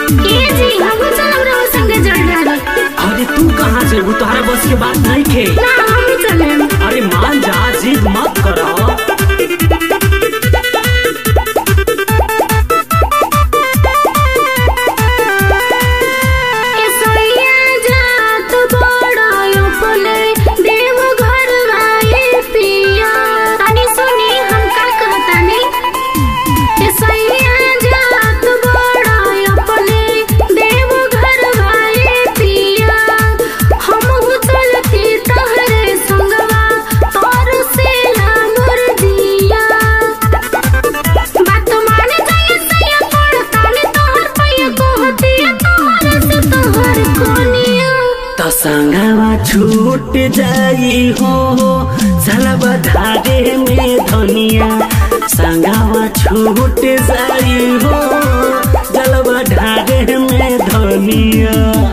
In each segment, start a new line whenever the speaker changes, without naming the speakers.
जी हम चलब रहो संगे जल ढारे।
अरे तू कहाँ से? वो तुम्हारे बस के बात नहीं खे।
ना हम चले।
अरे मान जा, जिद मत करो। संगवा छूट जाई हो चलब ढारे में धनिया। संगवा छूट जाई हो चलब ढारे में धनिया।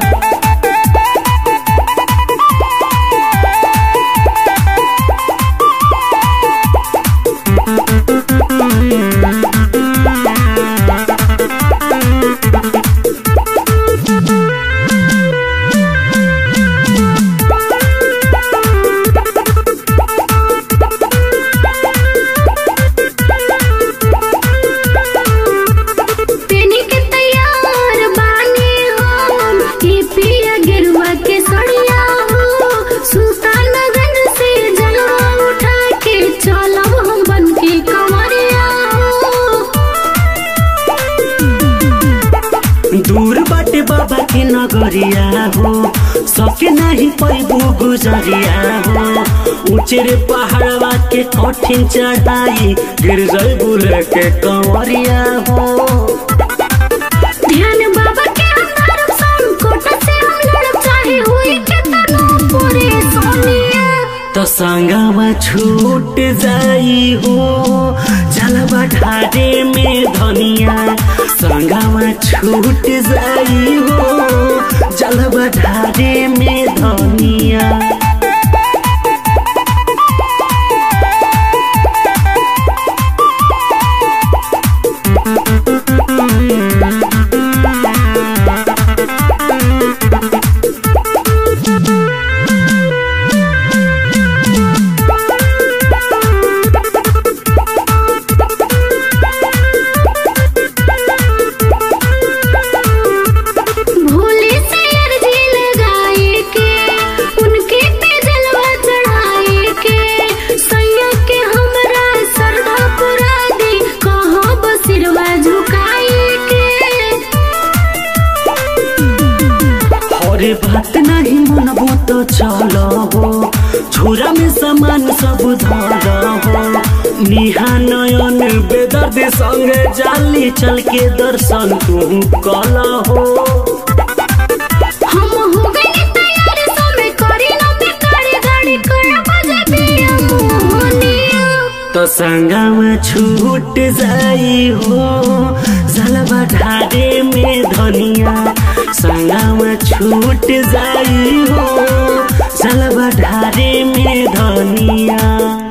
दूर बाटे बाबा के नगरिया हो, सके नहीं पैबू गुजरिया हो। ऊंचे रे पहाड़वा के कठिन चढ़ाई गिर जइबू लेके कंवरिया हो।
ध्यान बाबा के अंदर संकोट से हम लड़ चाहे हुई के तनो पूरे सोनिया।
तो संगवा छूट जाई हो चलबा ढारे में धनिया। संगवा छूट जाई हो चलबा ढारे में धनिया। बात नहीं मनबो तो चलो हो, छोरा में सामान सब धर हो। निहा नयन बेदर्द संगे जाली चल के दर्शन तू कल हो।
हम हो गए तैयार समय करी ना बेकार गाड़ी कर बजे बिया मोहनिया।
तो संगवा छूट जाई हो चलबा ढारे में धनिया। संगवा छूट जाई हो चलबा ढारे में धनिया।